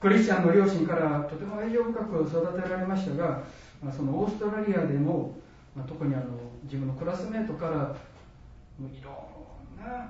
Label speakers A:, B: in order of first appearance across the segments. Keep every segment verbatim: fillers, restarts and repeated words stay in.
A: クリスチャンの両親からとても愛情深く育てられましたが、そのオーストラリアでも特にあの自分のクラスメートからもういろんな、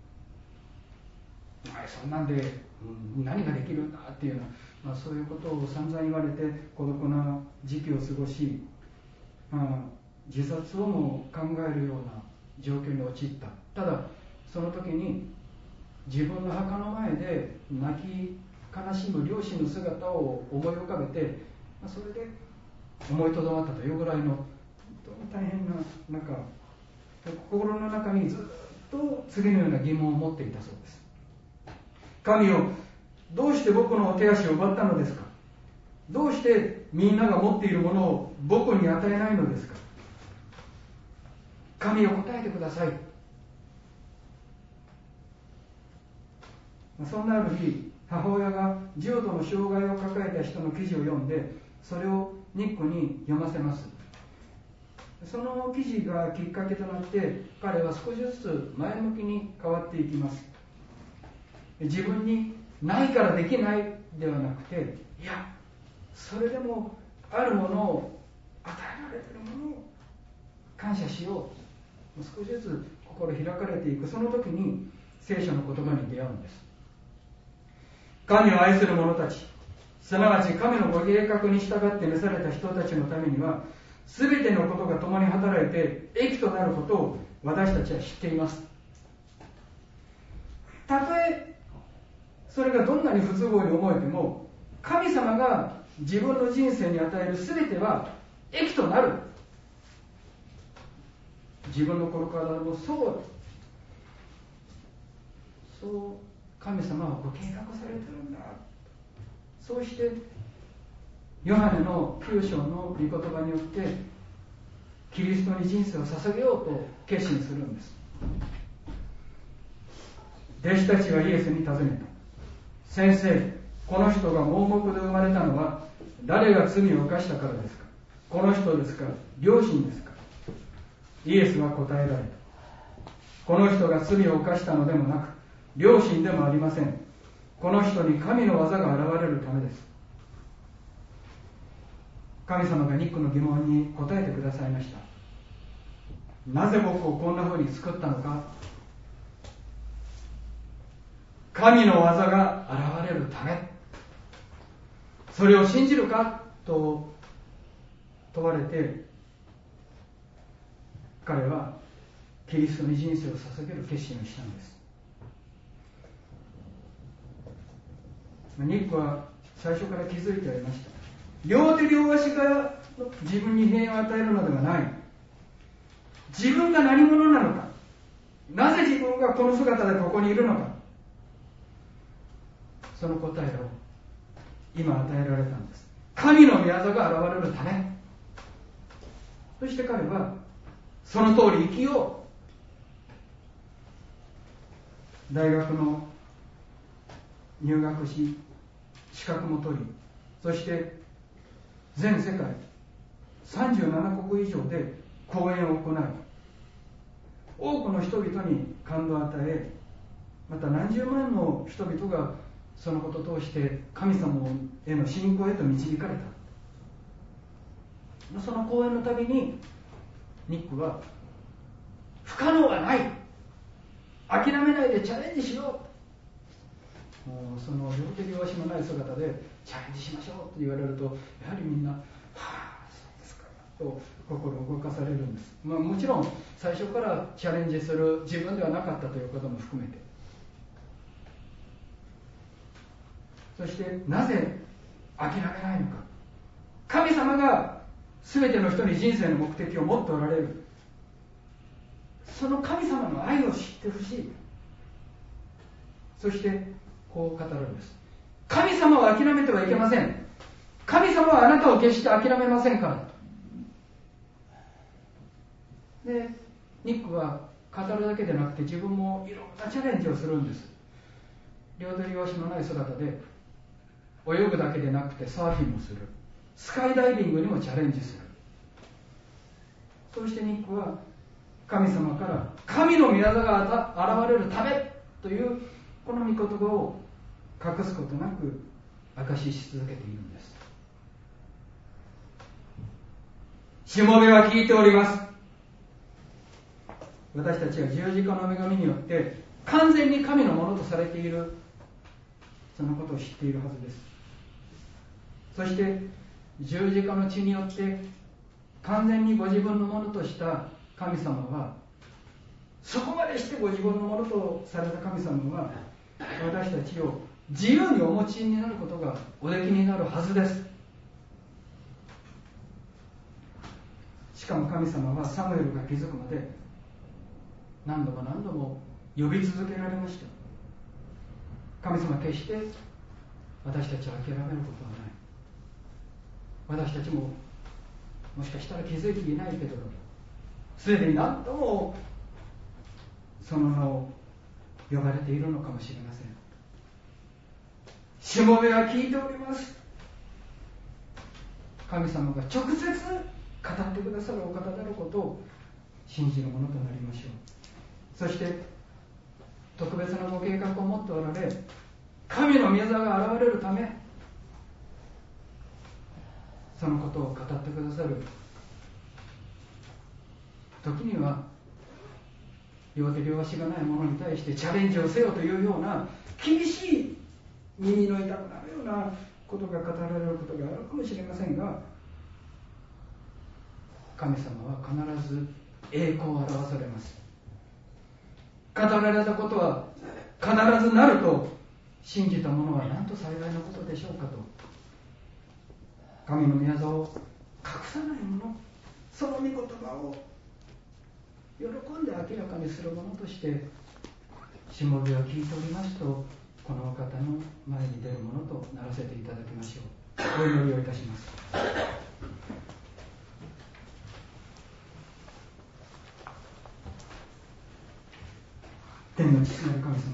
A: そんなんで、うん、何ができるんだっていうような、まあ、そういうことを散々言われて孤独な時期を過ごし、まあ、自殺をも考えるような状況に陥った。ただその時に自分の墓の前で泣き悲しむ両親の姿を思い浮かべて、まあ、それで思いとどまったというぐらいの本当に大変な中、心の中にずっと次のような疑問を持っていたそうです。神よ、どうして僕の手足を奪ったのですか？どうしてみんなが持っているものを僕に与えないのですか？神よ、答えてください。そんなある日、母親が重度の障害を抱えた人の記事を読んで、それをニックに読ませます。その記事がきっかけとなって、彼は少しずつ前向きに変わっていきます。自分にないからできないではなくて、いや、それでもあるものを、与えられているものを感謝しよう。少しずつ心開かれていく。その時に聖書の言葉に出会うんです。神を愛する者たち、すなわち神のご計画に従って召された人たちのためには、すべてのことが共に働いて益となることを私たちは知っています。たとえそれがどんなに不都合に思えても、神様が自分の人生に与えるすべては益となる。自分の心からもそうそう神様はご計画されてるんだ。そうしてヨハネのきゅう章の御言葉によってキリストに人生を捧げようと決心するんです。弟子たちはイエスに尋ねた。先生、この人が盲目で生まれたのは誰が罪を犯したからですか？この人ですか？両親ですか？イエスは答えられた。この人が罪を犯したのでもなく、両親でもありません。この人に神の技が現れるためです。神様がニックの疑問に答えてくださいました。なぜ僕をこんな風に作ったのか。神の技が現れるため。それを信じるかと問われて、彼はキリストに人生を捧げる決心をしたんです。ニックは最初から気づいておりました。両手両足が自分に平安を与えるのではない。自分が何者なのか、なぜ自分がこの姿でここにいるのか、その答えを今与えられたんです。神の御業が現れるため。そして彼はその通り生きよう。大学の入学し、資格も取り、そして全世界さんじゅうななこく以上で講演を行い、多くの人々に感動を与え、また何十万の人々がそのことを通して神様への信仰へと導かれた。その講演のたびにニックは不可能はない、諦めないでチャレンジしよう、もうその両手両足のない姿でチャレンジしましょうと言われると、やはりみんなはあそうですかと心動かされるんです。まあ、もちろん最初からチャレンジする自分ではなかったということも含めて、そしてなぜ諦めないのか。神様が全ての人に人生の目的を持っておられる。その神様の愛を知ってほしい。そしてこう語るんです。神様は諦めてはいけません。神様はあなたを決して諦めませんから。で、ニックは語るだけでなくて自分もいろんなチャレンジをするんです。両手両足のない姿で泳ぐだけでなくてサーフィンもする。スカイダイビングにもチャレンジする。そしてニックは神様から神の御業が現れるためというこの御言葉を隠すことなく証しし続けているんです。しもべは聞いております。私たちは十字架の恵みによって完全に神のものとされている、そのことを知っているはずです。そして十字架の血によって完全にご自分のものとした神様は、そこまでしてご自分のものとされた神様は、私たちを自由にお持ちになることがおできになるはずです。しかも神様はサムエルが気づくまで何度も何度も呼び続けられました。神様は決して私たちを諦めることはない。私たちももしかしたら気づいていないけれど、すでに何度もその名を呼ばれているのかもしれません。しもべは聞いております。神様が直接語ってくださるお方であることを信じるものとなりましょう。そして特別なご計画を持っておられ、神の御業が現れるため、そのことを語ってくださる。時には両手両足がない者に対してチャレンジをせよというような厳しい、耳の痛くなるようなことが語られることがあるかもしれませんが、神様は必ず栄光を表されます。語られたことは必ずなると信じた者は何と幸いなことでしょうかと、神の御業を隠さない者、その御言葉を喜んで明らかにする者として、しもべは聞いておりますと、このお方の前に出るものとならせていただきましょう。お祈りをいたします。天の父なる神様、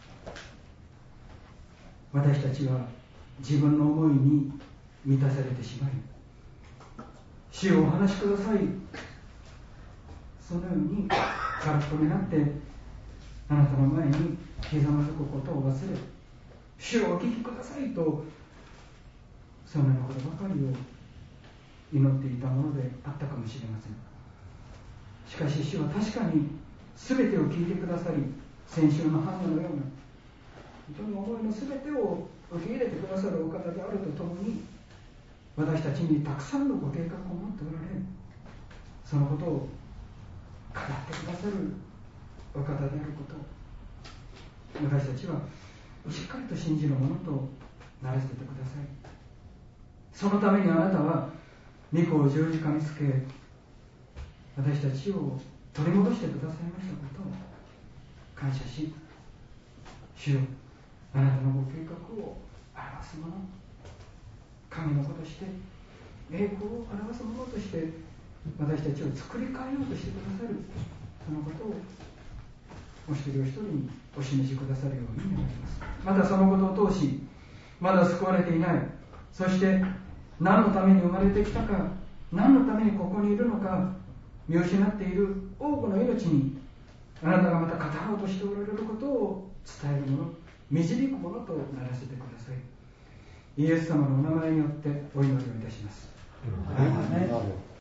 A: 私たちは自分の思いに満たされてしまい、主をお話しください、そのように空っぽになってあなたの前にひざまずくことを忘れ、主をお聞きくださいとそのようなことばかりを祈っていたものであったかもしれません。しかし主は確かに全てを聞いてくださり、先週のハンナのような人の思いの全てを受け入れてくださるお方であるとともに、私たちにたくさんのご計画を持っておられ、そのことを語ってくださるお方であることを私たちはしっかりと信じるものとならせてください。そのためにあなたは御子を十字架につけ、私たちを取り戻してくださいましたことを感謝し、主よ、あなたのご計画を表すもの、神の子として栄光を表すものとして私たちを作り変えようとしてくださる、そのことをお一人お一人にお示しくださるように願います。またそのことを通し、まだ救われていない、そして何のために生まれてきたか、何のためにここにいるのか見失っている多くの命に、あなたがまた語ろうとしておられることを伝えるもの、導くものとならせてください。イエス様のお名前によってお祈りをいたします。